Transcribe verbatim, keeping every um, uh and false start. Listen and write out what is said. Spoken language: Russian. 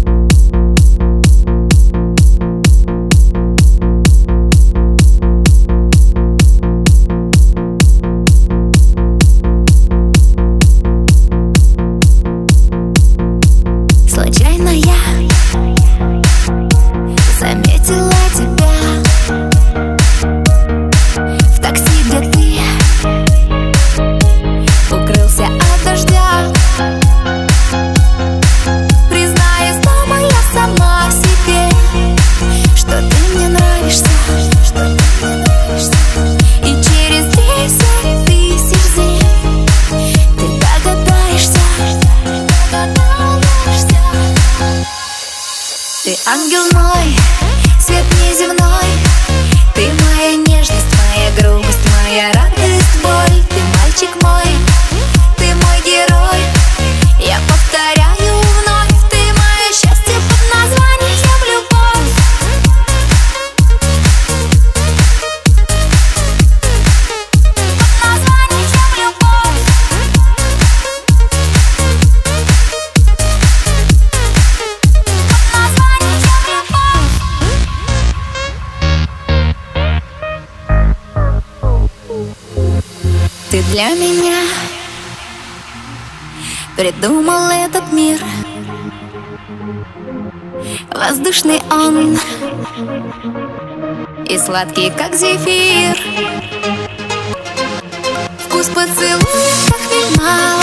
Случайно я заметила тебя в такси, где ты укрылся от дождя. Признаюсь, дома я сама себе, что ты мне нравишься, что ты мне нравишься. И через десять тысяч зим ты догадаешься, догадаешься. Ты ангел мой, свет неземной, ты моя нежность, моя грубость, моя радость, боль. Ты мальчик мой, ты мой герой. Я повторяю вновь, ты мое счастье под названием любовь. Под названием любовь. Под названием любовь. Ты для меня придумал этот мир. Воздушный он и сладкий, как зефир. Вкус поцелуя, как хмель